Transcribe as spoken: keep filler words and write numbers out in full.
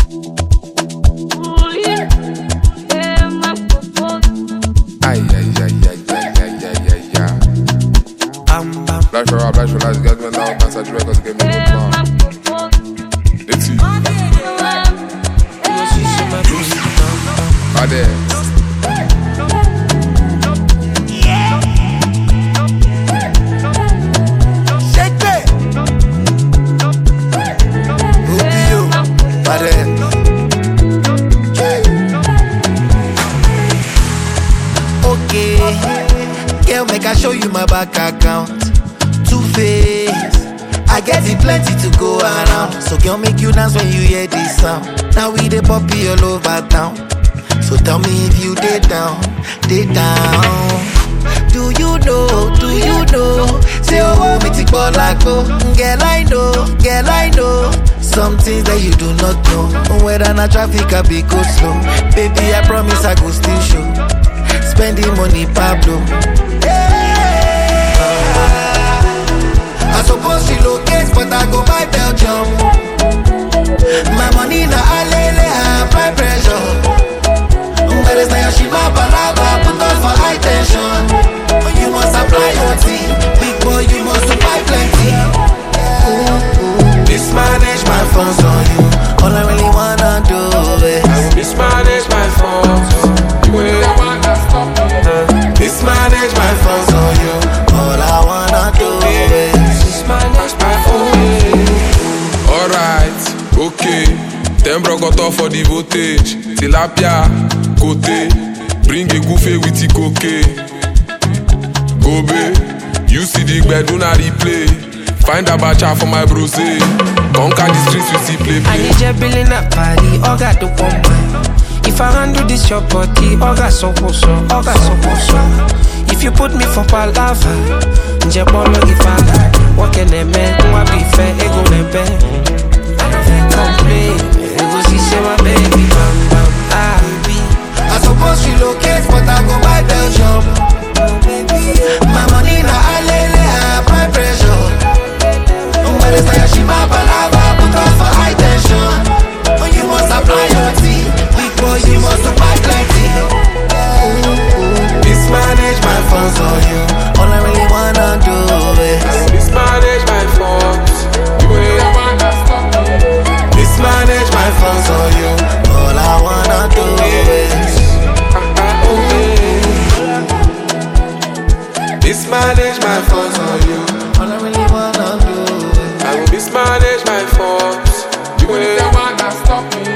Aïe, aïe, aïe, aïe, aïe, aïe, aïe, aïe, aïe. Flash for up, flash for life, get me now, can't saturate cause give me good plan. It's you. Ade. Shake it. Rubio. Ade. Okay, girl, make I show you my bank account. Two face, I get it plenty to go around. So girl, make you dance when you hear this sound. Now we the poppy all over town. So tell me if you did down, did down. Do you know, do you know? Say oh, me tick ball like oh. Girl, I know, girl, I know. Some things that you do not know. Whether na traffic I be go slow. Baby, I promise I go still show. Spending money, Pablo. Yeah. I suppose she locate, but I go buy Belgium. My money na alele, high pressure. But it's not she my palava, put on for high tension. You must apply your tea, big boy, you must buy plenty. Mismanage my funds on you. All I really wanna do is mismanage my funds. Mismanage my funds on you. All I wanna do is mismanage my funds. Alright, okay. Ten bro got off for the voltage. Tilapia, côté. Bring a goofy with the cocaine. Gobe, you see the bed, do not replay. Find a bacha for my bros. Conquer the streets with the play play. I need your billing up party, all got the woman. If I handle this your body, all got so so, all got so so. If you put me for palava, nje bolo ifanga. What can they make? What be fair? Ego nebe. Complain, ego si say my baby bam bam ah. I suppose she locate, but I go buy Belgium. My money na alele, high pressure. But it's like she my palava, put on for high tension. You must apply your tea, big boy, you must buy plenty. Mismanage my funds on you. All I really wanna do is mismanage my funds. mismanage my funds on you. All I wanna do is mismanage my funds on you. All I really wanna do is I will mismanage my funds. You will never stop me.